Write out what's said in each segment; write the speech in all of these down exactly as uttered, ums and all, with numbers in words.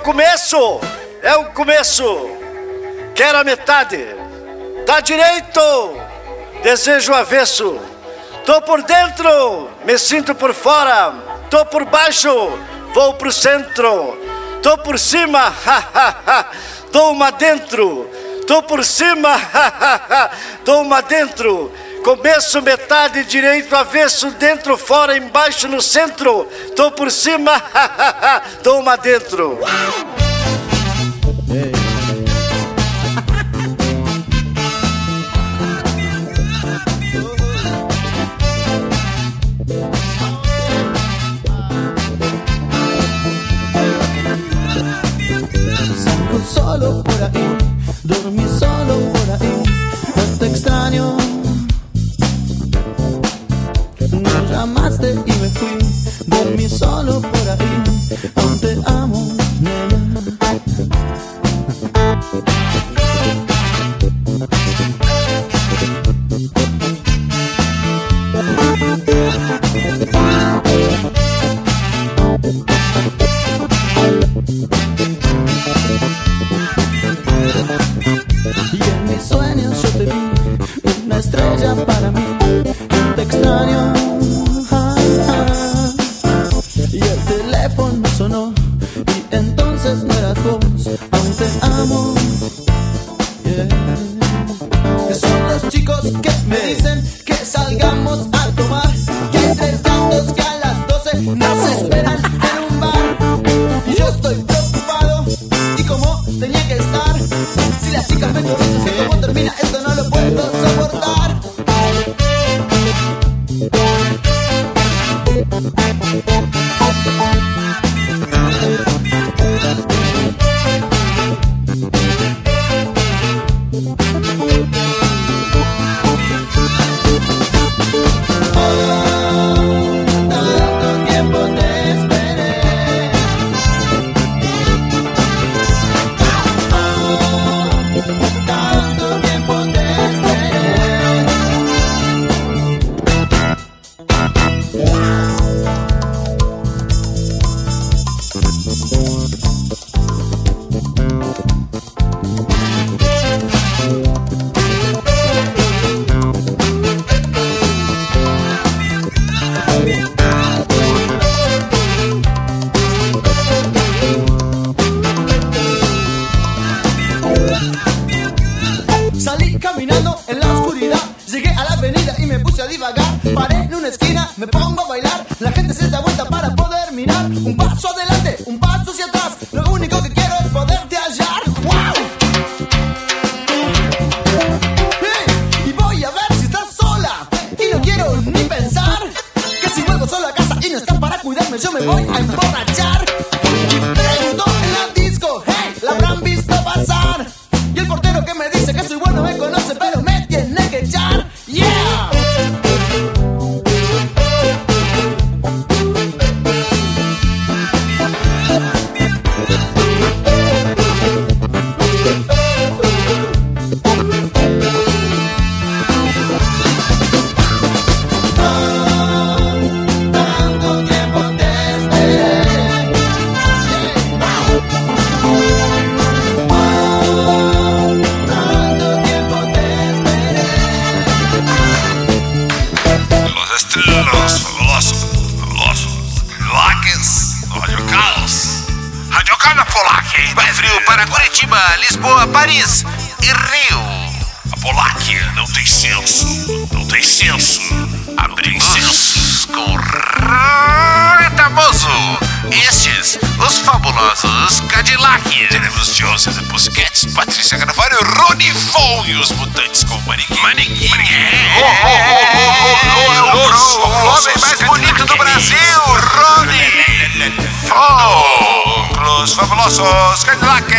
começo, é um começo. Quero a metade. Tá direito, desejo o avesso. Tô por dentro, me sinto por fora. Tô por baixo, vou pro centro. Tô por cima, ha, ha, ha, dou uma dentro. Tô por cima, ha, ha, ha, dou uma dentro. Começo, metade, direito, avesso, dentro, fora, embaixo, no centro. Tô por cima, ha, ha, ha, dou uma dentro. Salgo solo por ahí, dormí solo por ahí, no te extraño. Me llamaste y me fui, dormí solo por ahí, aún te amo, nena. Y en mis sueños yo te vi, una estrella para mí, no te extraño. Ah, ah. Y el teléfono sonó, y entonces no eras vos, aún te amo. Yeah. Son los chicos que me dicen que salgamos a tomar, que hay tres gatos que a las doce nos esperan en un bar. Y yo estoy preocupado, y como tenía que estar, si las chicas me conocen, sé cómo termina, esto no lo puedo soportar. Salí caminando en la oscuridad, llegué a la avenida y me puse a divagar. Paré en una esquina, me pongo a bailar, la gente se da vuelta para poder mirar. Un paso adelante, un paso hacia atrás, lo único que quiero es poderte hallar. ¡Wow! Hey, y voy a ver si estás sola, y no quiero ni pensar que si vuelvo solo a casa y no estás para cuidarme, yo me voy a emborrachar. Y pregunto en la disco, hey, ¿la habrán visto pasar? Y el portero que me dice que soy bueno me conoce, pero me tiene que echar. ¡Yeah! Tanto tiempo te esperé. Tanto tiempo te esperé. Los estilos fabulosos, fabulosos, Polaques, radiocalos. Radiocana Polaque, vai frio para Curitiba, Lisboa, Paris e Rio. A Polaque não tem senso, não tem senso. Abrimos com Retamoso. Estes, os fabulosos Cadillac. Teremos Joseph e Pussycats, Patrícia Carvalho, Rony Von e os Mutantes com Maniquim. Maniquim. O homem mais bonito do Brasil, Rony Von. Os fabulosos Cadillacs.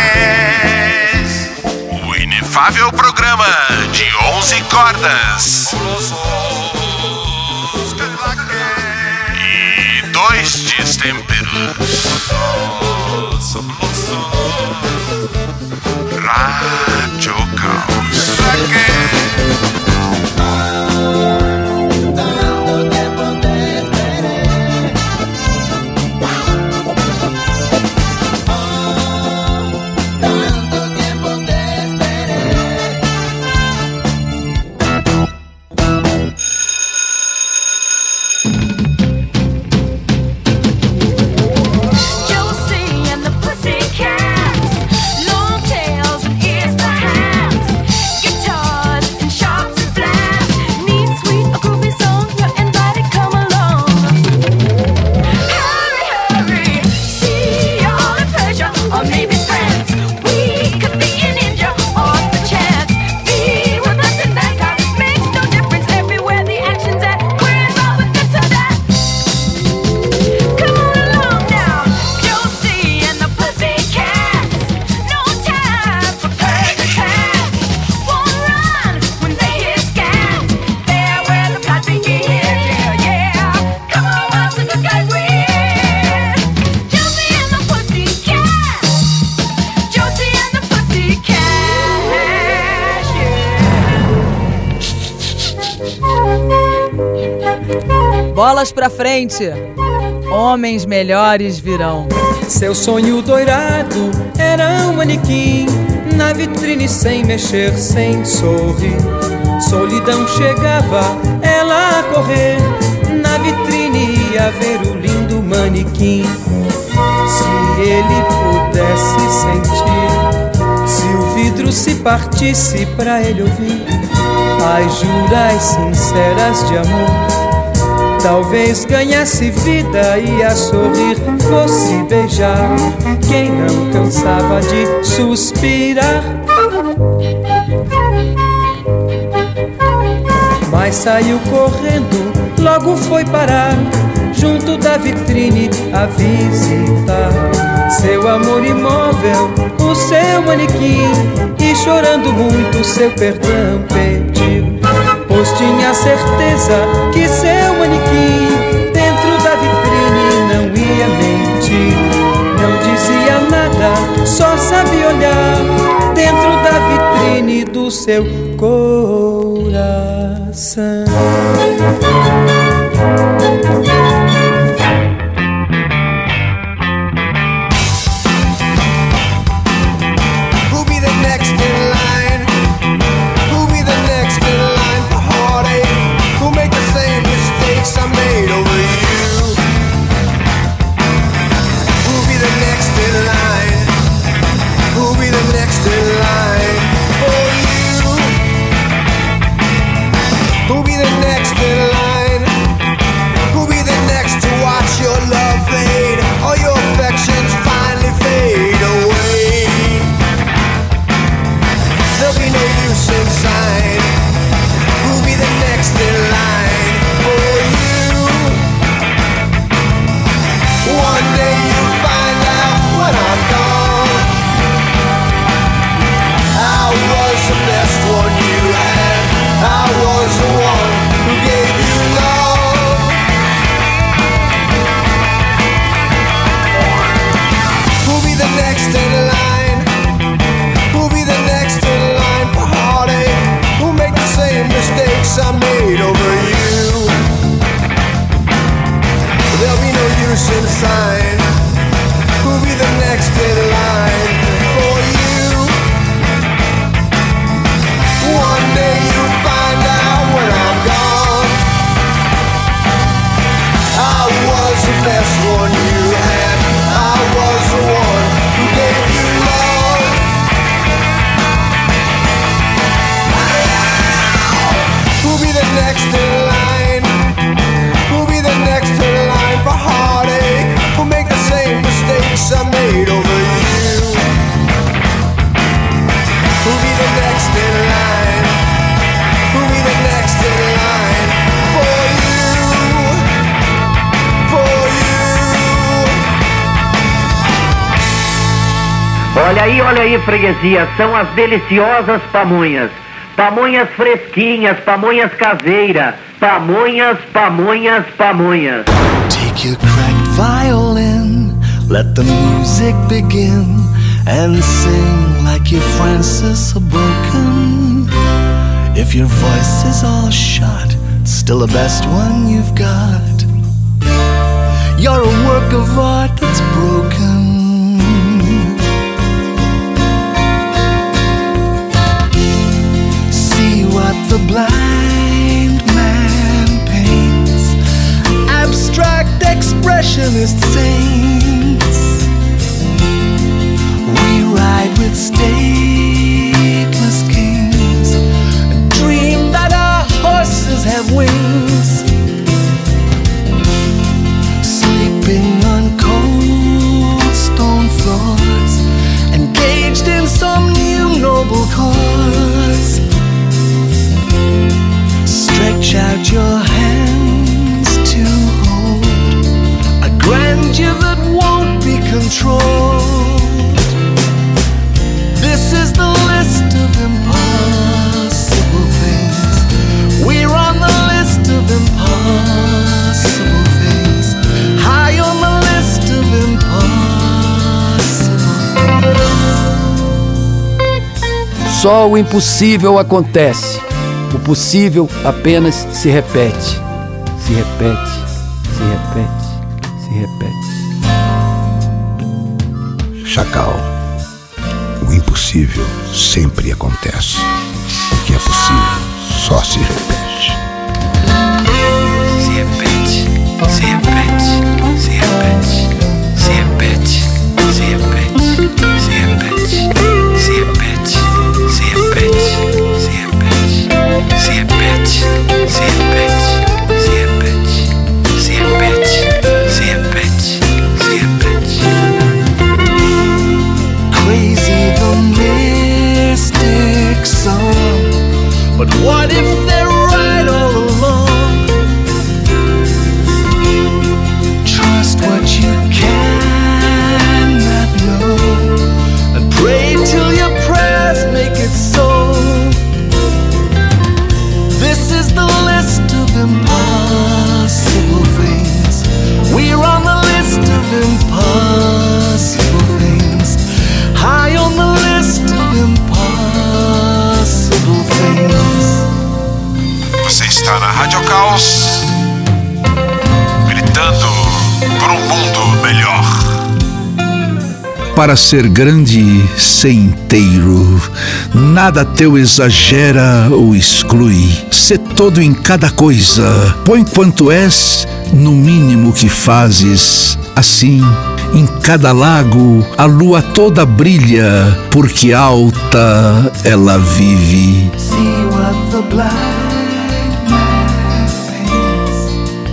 O inefável programa de onze cordas. E dois destemperos. Rádio Caos. Tanto tiempo te esperé. Bolas pra frente, homens melhores virão. Seu sonho doirado era um manequim na vitrine sem mexer, sem sorrir. Solidão chegava, ela a correr, na vitrine ia ver o lindo manequim. Se ele pudesse sentir, se o vidro se partisse pra ele ouvir as juras sinceras de amor, talvez ganhasse vida e a sorrir fosse beijar quem não cansava de suspirar. Mas saiu correndo, logo foi parar junto da vitrine a visitar seu amor imóvel, o seu manequim, e chorando muito seu perdão pediu, pois tinha certeza que seu manequim dentro da vitrine não ia mentir. Não dizia nada, só sabia olhar dentro da vitrine do seu coração. Olha aí, olha aí, freguesia, são as deliciosas pamonhas. Pamonhas fresquinhas, pamonhas caseiras, pamonhas, pamonhas, pamonhas. Take your cracked violin, let the music begin, and sing like your Francis are broken. If your voice is all shot, it's still the best one you've got. You're a work of art that's broken. The blind man paints abstract expressionist saints. We ride with stateless kings and dream that our horses have wings, sleeping on cold stone floors, engaged in some new noble cause. Stretch out your hands to hold a grandeur that won't be controlled. This is the list of impossible things. We're on the list of impossible things. High on the list of impossible things. Só o impossível acontece. O possível apenas se repete, se repete, repete, se repete. Chacal, o impossível sempre acontece. O que é possível só se repete. Se repete, se repete, se repete, se repete, se repete, se repete, se repete, se repete, se repete, se repete, se repete, se repete, se repete, se repete, se repete. Crazy the mystic song, but what if they're right all along? Trust what you cannot know, and pray till your prayers make it so. This is the list of impossible things. We're on the list of impossible things. High on the list of impossible things. Você está na Rádio Caos, gritando por um mundo melhor. Para ser grande, ser inteiro. Nada teu exagera ou exclui. Sê todo em cada coisa. Põe quanto és no mínimo que fazes. Assim, em cada lago, a lua toda brilha, porque alta ela vive. See what the blind man paints.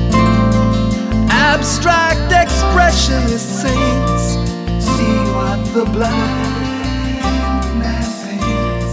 Abstract expression is saints. See what the blind man paints.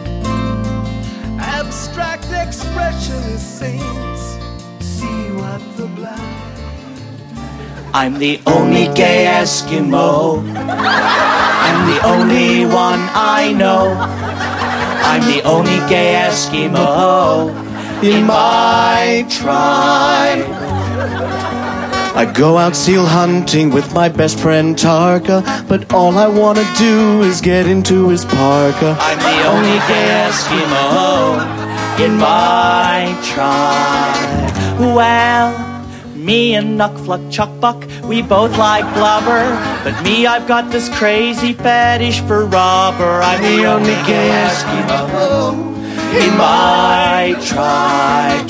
Abstract expression is saints. See what the blind. I'm the only gay Eskimo. I'm the only one I know. I'm the only gay Eskimo in my tribe. I go out seal hunting with my best friend Tarka, but all I wanna do is get into his parka. I'm the only gay Eskimo in my tribe. Well, me and Nuckfluck Chuckbuck, we both like blubber, but me, I've got this crazy fetish for rubber. I'm the only gay Eskimo in my tribe.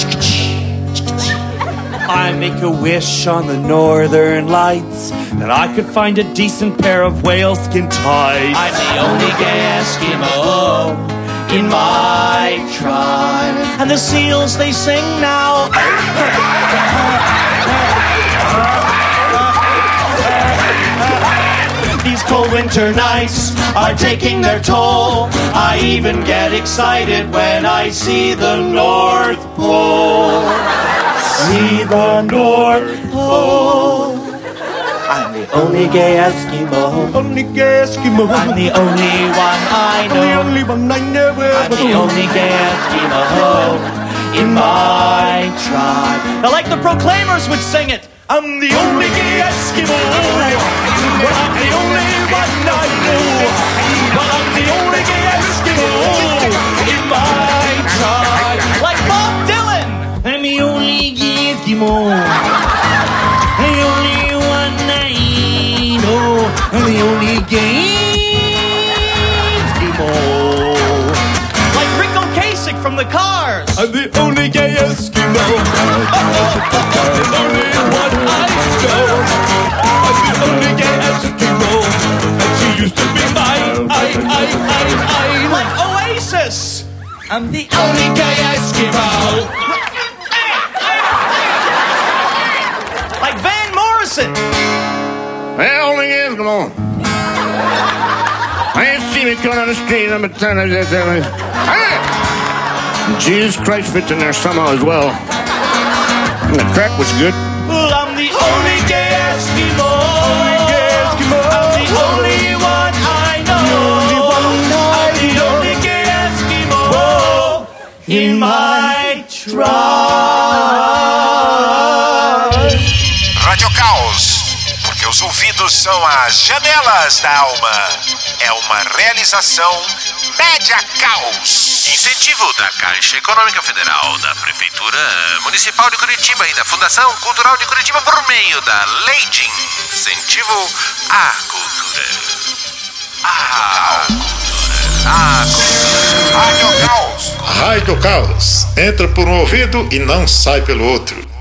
I make a wish on the northern lights that I could find a decent pair of whaleskin tights. I'm the only gay Eskimo in my tribe. And the seals, they sing now. These cold winter nights are taking their toll. I even get excited when I see the North Pole. See the North Pole. I'm the only gay Eskimo. Only gay Eskimo. I'm the only one I know. The only one I never I'm the only gay Eskimo in my tribe. Now, like the Proclaimers would sing it, I'm the only gay Eskimo. Well, I'm the only one I know. Well, I'm the only gay Eskimo in my tribe. Like Bob Dylan, I'm the only gay Eskimo. The only one I know. I'm the only gay Eskimo. Like Rick Ocasek from the Cars, I'm the only gay Eskimo. Oh, oh, oh, the only one I know. I'm the only gay Eskimo. And she used to be mine. I, I, I, I. Like Oasis, I'm the only gay Eskimo. Like Van Morrison. Well, only Eskimo. I ain't seen me coming on the street. I'm a ton of this. Jesus Christ fits in there somehow as well. And the crack was good. Well, I'm the only gay Eskimo. Only gay Eskimo. I'm the only one I know. The only one I I'm the know. Only gay Eskimo in my tribe. Rádio Caos, porque os ouvidos são a janela Velas da Alma é uma realização Média Caos. Incentivo da Caixa Econômica Federal, da Prefeitura Municipal de Curitiba e da Fundação Cultural de Curitiba por meio da Lei de Incentivo à Cultura. À Cultura. À Cultura. Rádio Caos. Rádio Caos. Entra por um ouvido e não sai pelo outro.